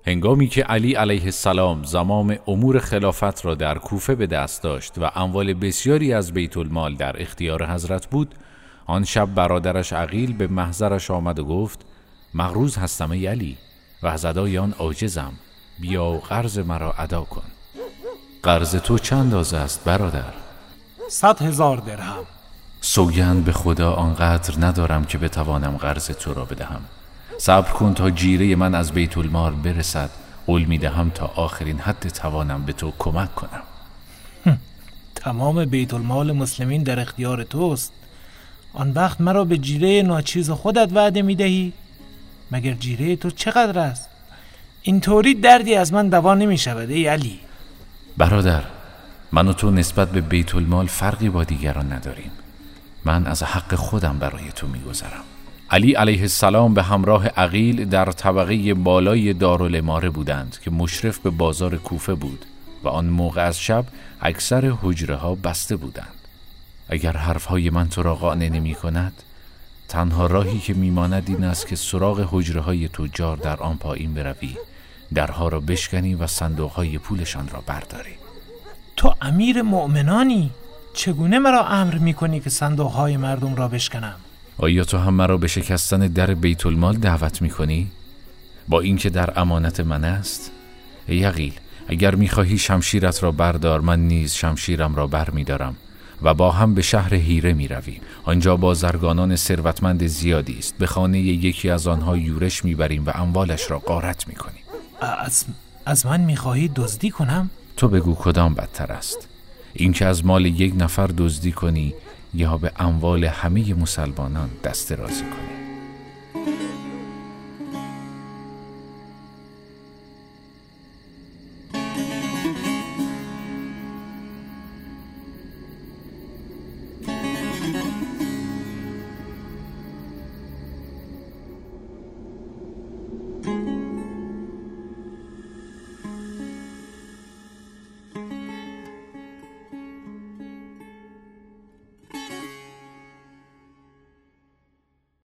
هنگامی که علی علیه السلام زمام امور خلافت را در کوفه به دست داشت و اموال بسیاری از بیت المال در اختیار حضرت بود، آن شب برادرش عقیل به محضرش آمد و گفت: مغروض هستم ای علی و از ادای آن عاجزم، بیا و قرض مرا ادا کن. قرض تو چند اندازه است برادر؟ 100,000 درهم. سوگند به خدا آنقدر ندارم که بتوانم قرض تو را بدهم. صبر کن تا جیره من از بیت المال برسد، قول میدهم تا آخرین حد توانم به تو کمک کنم. تمام بیت المال مسلمین در اختیار توست، آن وقت مرا به جیره ناچیز خودت وعده میدهی؟ مگر جیره تو چقدر است؟ اینطوری دردی از من دوا نمی شود ای علی. برادر، من و تو نسبت به بیت المال فرقی با دیگران نداریم. من از حق خودم برای تو میگذرم. علی علیه السلام به همراه عقیل در طبقه بالای دارالاماره بودند که مشرف به بازار کوفه بود و آن موقع از شب اکثر حجره ها بسته بودند. اگر حرفهای من تو را قانع نمی کند، تنها راهی که میماند این است که سراغ حجره های تجار در آن پایین بروی، درها را بشکنی و صندوق های پولشان را برداری. تو امیر مؤمنانی، چگونه مرا امر میکنی که صندوق های مردم را بشکنم؟ آیا تو هم مرا به شکستن در بیت المال دعوت میکنی؟ با اینکه در امانت من است؟ ای عقیل، اگر میخواهی شمشیرت را بردار، من نیز شمشیرم را بر میدارم و با هم به شهر هیره میرویم. آنجا بازرگانان ثروتمند زیادی است، به خانه یکی از آنها یورش میبریم و اموالش را غارت میکنیم. از من میخواهی دزدی کنم؟ تو بگو کدام بدتر است، اینکه از مال یک نفر دزدی کنی یا به اموال همه مسلمانان دست درازی کنی؟